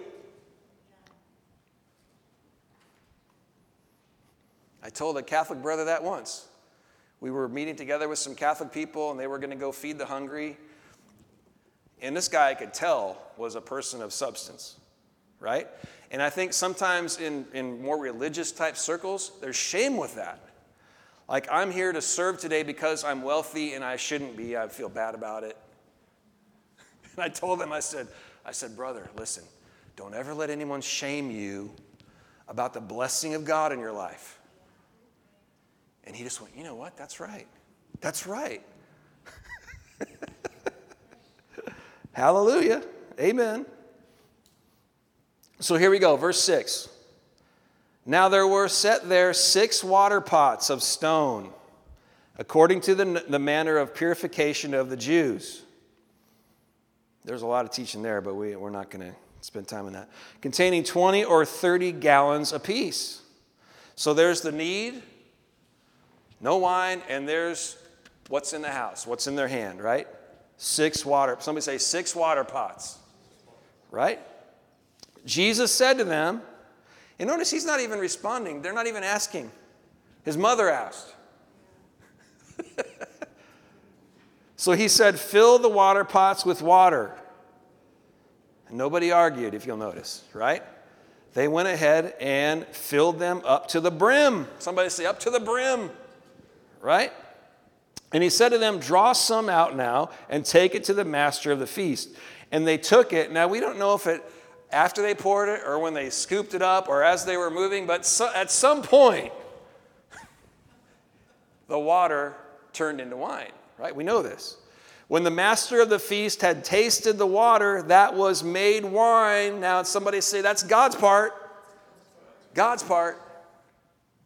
I told a Catholic brother that once. We were meeting together with some Catholic people, and they were going to go feed the hungry. And this guy, I could tell, was a person of substance, right? And I think sometimes in more religious type circles, there's shame with that. Like, I'm here to serve today because I'm wealthy and I shouldn't be. I feel bad about it. And I told him, I said, brother, listen, don't ever let anyone shame you about the blessing of God in your life. And he just went, you know what? That's right. That's right. Hallelujah. Amen. So here we go, verse 6. Now there were set there 6 water pots of stone, according to the manner of purification of the Jews. There's a lot of teaching there, but we're not going to spend time on that. Containing 20 or 30 gallons apiece. So there's the need, no wine, and there's what's in the house, what's in their hand, right? 6 water, somebody say 6 water pots, right? Jesus said to them, and notice he's not even responding. They're not even asking. His mother asked. So he said, fill the water pots with water. And nobody argued, if you'll notice, right? They went ahead and filled them up to the brim. Somebody say, up to the brim, right? And he said to them, draw some out now and take it to the master of the feast. And they took it. Now, we don't know if it, after they poured it or when they scooped it up or as they were moving, but at some point, the water turned into wine, right? We know this. When the master of the feast had tasted the water, that was made wine. Now, somebody say, that's God's part. God's part.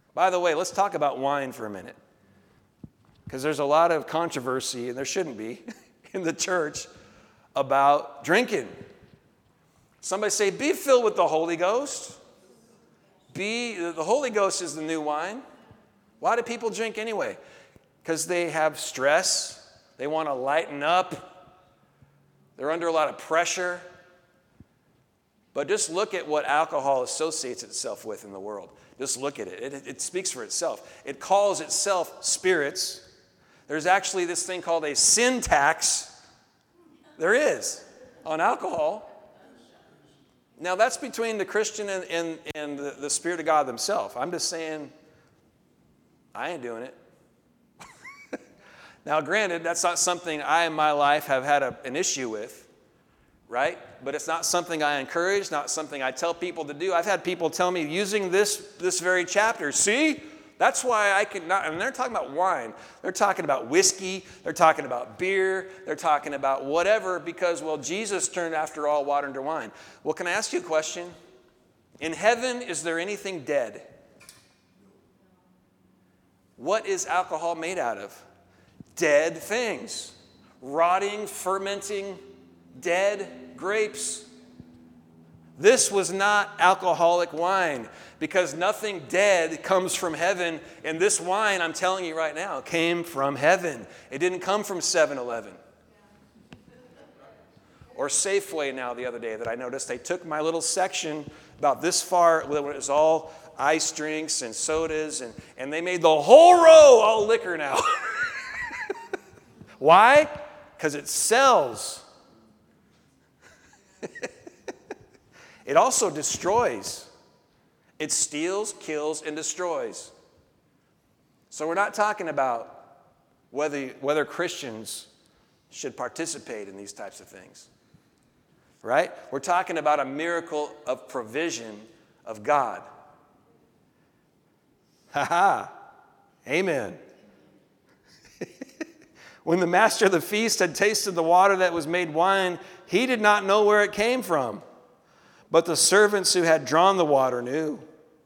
By the way, let's talk about wine for a minute. Because there's a lot of controversy, and there shouldn't be, in the church about drinking. Somebody say, be filled with the Holy Ghost. The Holy Ghost is the new wine. Why do people drink anyway? Because they have stress. They want to lighten up. They're under a lot of pressure. But just look at what alcohol associates itself with in the world. Just look at it. It speaks for itself. It calls itself spirits. There's actually this thing called a sin tax. There is on alcohol. Now, that's between the Christian and the Spirit of God themselves. I'm just saying, I ain't doing it. Now, granted, that's not something I in my life have had an issue with, right? But it's not something I encourage, not something I tell people to do. I've had people tell me using this very chapter, see? That's why I could not, and they're talking about wine. They're talking about whiskey. They're talking about beer. They're talking about whatever because, well, Jesus turned, after all, water into wine. Well, can I ask you a question? In heaven, is there anything dead? What is alcohol made out of? Dead things. Rotting, fermenting, dead grapes. This was not alcoholic wine because nothing dead comes from heaven. And this wine, I'm telling you right now, came from heaven. It didn't come from 7-Eleven. Or Safeway now the other day that I noticed. They took my little section about this far when it was all ice drinks and sodas. And they made the whole row all liquor now. Why? Because it sells. It also destroys. It steals, kills, and destroys. So we're not talking about whether Christians should participate in these types of things. Right? We're talking about a miracle of provision of God. Ha-ha. Amen. When the master of the feast had tasted the water that was made wine, he did not know where it came from. But the servants who had drawn the water knew.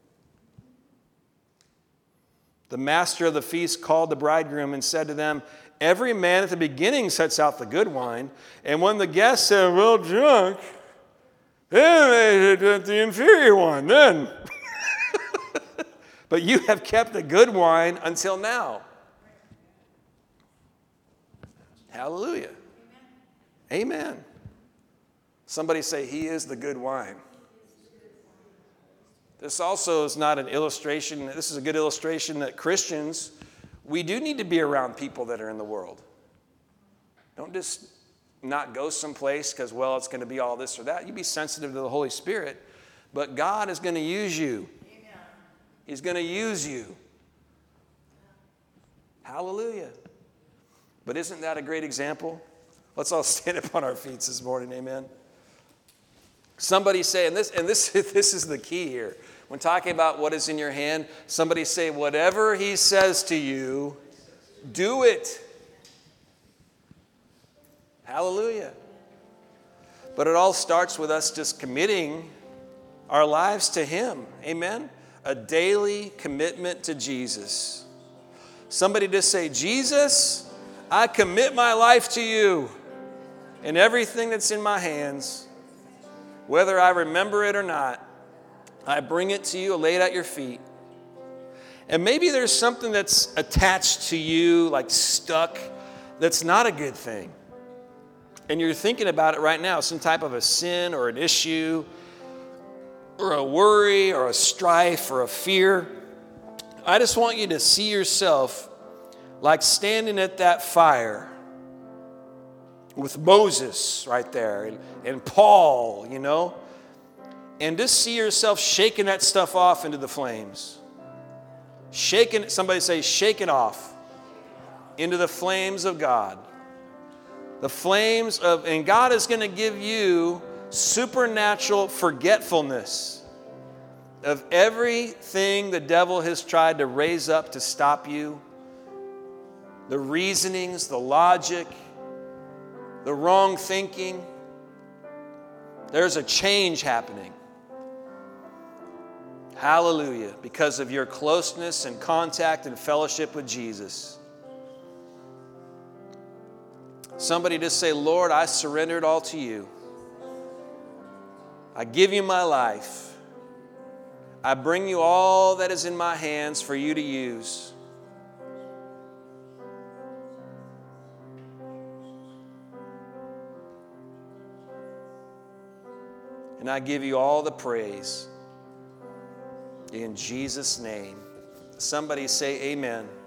The master of the feast called the bridegroom and said to them, every man at the beginning sets out the good wine, and when the guests are well drunk, then they drink the inferior one. Then. But you have kept the good wine until now. Hallelujah. Amen. Somebody say, he is the good wine. This also is not an illustration. This is a good illustration that Christians, we do need to be around people that are in the world. Don't just not go someplace because, well, it's going to be all this or that. You be sensitive to the Holy Spirit. But God is going to use you. Amen. He's going to use you. Hallelujah. But isn't that a great example? Let's all stand up on our feet this morning. Amen. Somebody say, and this is the key here. When talking about what is in your hand, somebody say, whatever he says to you, do it. Hallelujah. But it all starts with us just committing our lives to him. Amen. A daily commitment to Jesus. Somebody just say, Jesus, I commit my life to you and everything that's in my hands. Whether I remember it or not, I bring it to you, I lay it at your feet. And maybe there's something that's attached to you, like stuck, that's not a good thing. And you're thinking about it right now, some type of a sin or an issue or a worry or a strife or a fear. I just want you to see yourself like standing at that fire with Moses right there and Paul, you know, and just see yourself shaking that stuff off into the flames. Shaking, somebody say, shake it off into the flames of God. The flames of, and God is going to give you supernatural forgetfulness of everything the devil has tried to raise up to stop you. The reasonings, the logic, the wrong thinking. There's a change happening. Hallelujah. Because of your closeness and contact and fellowship with Jesus. Somebody just say, Lord, I surrender it all to you. I give you my life. I bring you all that is in my hands for you to use. And I give you all the praise. In Jesus' name. Somebody say amen.